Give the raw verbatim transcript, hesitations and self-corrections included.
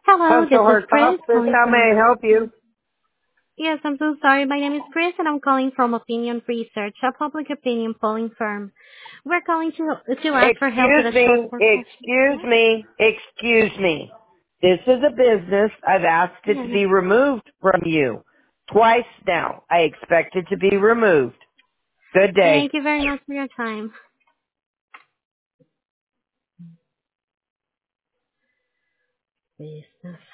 Hello, this Huntsville is Heart Chris Hospice, calling how may from. I help you? Yes, I'm so sorry. My name is Chris, and I'm calling from Opinion Research, a public opinion polling firm. We're calling to to ask for help with Excuse a short me, work question. excuse me, excuse me. This is a business. I've asked it to Yes. be removed from you. Twice now. I expect it to be removed. Good day. Thank you very much for your time. Business.